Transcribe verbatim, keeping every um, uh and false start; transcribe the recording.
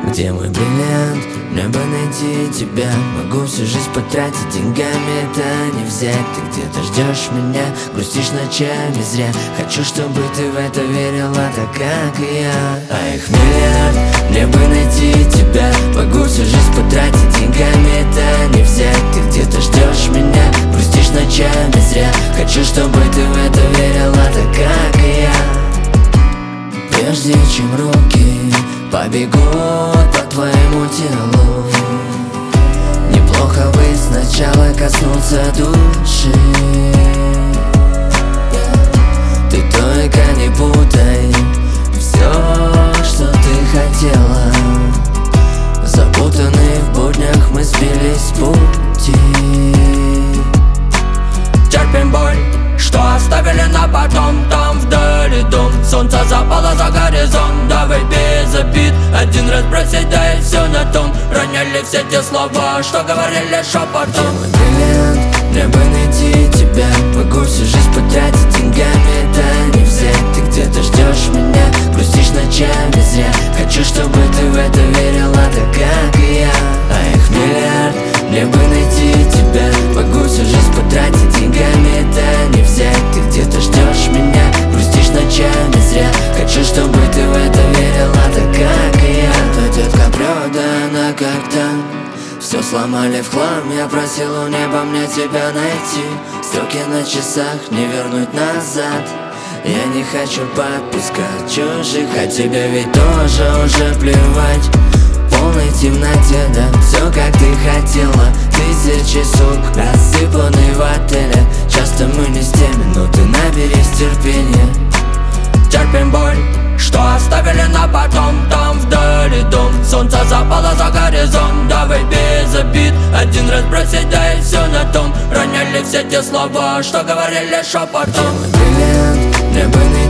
Где мой бриллиант? Мне бы найти тебя. Могу всю жизнь потратить, деньгами это не взять. Ты где-то ждешь меня, грустишь ночами зря. Хочу, чтобы ты в это верила, так как и я. А их миллиард, мне бы найти тебя. Могу всю жизнь потратить, деньгами это не взять. Ты где-то ждешь меня, грустишь ночами зря. Хочу, чтобы ты в это верила, так как и я. Прежде чем руки побегут по твоему телу, неплохо бы сначала коснуться души. Ты только не путай все, что ты хотела. Запутанные в буднях мы сбились с пути. Терпим боль, что оставили на потом. Там вдали дом, солнце запало за горизонт. Давай без обид, один раз бросить, да и все на том. Роняли все те слова, что говорили шепотом. Где мой бриллиант? Мне бы найти тебя. Могу всю жизнь потратить, деньгами это не взять. Ты где-то ждешь меня, грустишь ночами зря. Хочу, чтобы ты в это верила, так как и я. А их миллиард, мне бы найти тебя. Могу всю жизнь потратить, деньгами это не взять. Ты где-то ждешь меня, грустишь ночами зря. Хочу, чтобы ты в это верила, так как и я. Эта детка продана как танк. Все сломали в хлам, я просил у неба мне тебя найти. Строки на часах не вернуть назад. Я не хочу подпускать чужих, а тебе ведь тоже уже плевать. В полной темноте, да, все как ты хотела. Тысячи сук, рассыпаны в отеле. Часто мы не с теми, но ты наберись терпения. Терпим боль, что оставили на потом. Там вдали дом, солнце запало за горизонт. Давай без обид, один раз бросить, да и все на том. Роняли все те слова, что говорили шепотом. Где мой бриллиант? Мне бы найти